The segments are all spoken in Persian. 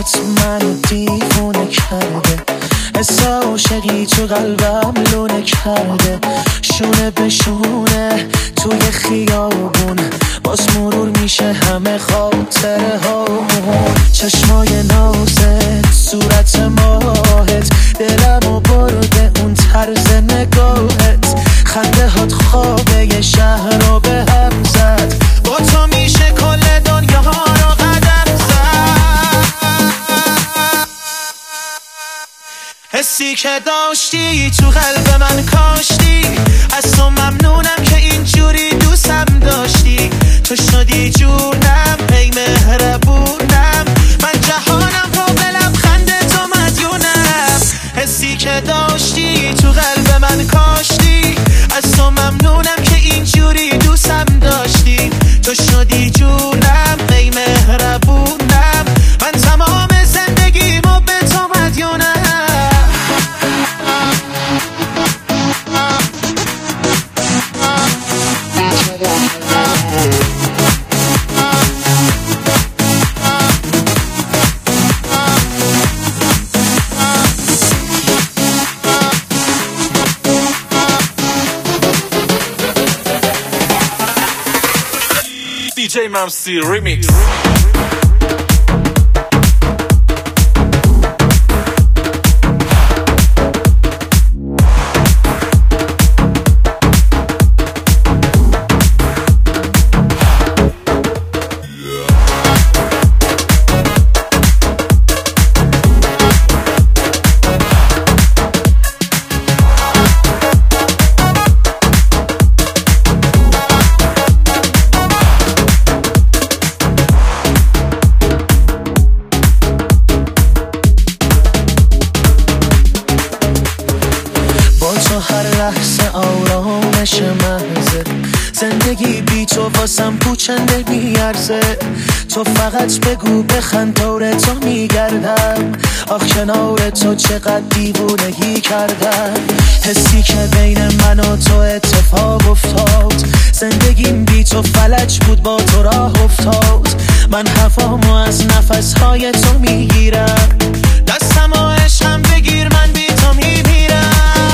صورتت منو دیوونه کرده، حس عاشقی تو قلبم لونه کرده. شونه به شونه توی خیابون باز مرور میشه همه خاطره هامون. چشمای نازت، صورت ماهت، دلمو برده اون طرز نگاهت. خنده هات خوابه یه شهر رو به هم زد، با تو میشه کل دنیا ها رو قدم زد. حسی که داشتی تو قلب من کاشتی، از تو ممنونم که اینجوری دوستم داشتی. تو شدی جونم ای مهربونم، من جهانم رو به لبخند تو مدیونم. حسی که داشتی تو قلب من کاشتی، از تو ممنونم که اینجوری دوستم داشتی. تو شدی جونم ای مهربونم، من تمام زندگیمو به تو مدیونم. DJ Mamsi Remix. هر لحظه آرامش محضه، زندگی بی تو واسم پوچنده میارزه. تو فقط بگو بخند دور تو میگردم، آخ کنار تو چقدر دیوونگی کردم. حسی که بین من و تو اتفاق افتاد، زندگیم بی تو فلج بود با تو راه افتاد. من هوامو از نفسهای تو میگیرم، دستمو عشقم بگیر من بی تو میمیرم.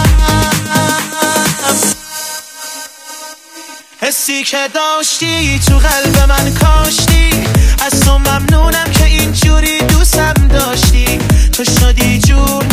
حسی که داشتی تو قلب من کاشتی، از تو ممنونم که اینجوری دوستم داشتی. تو شدی جون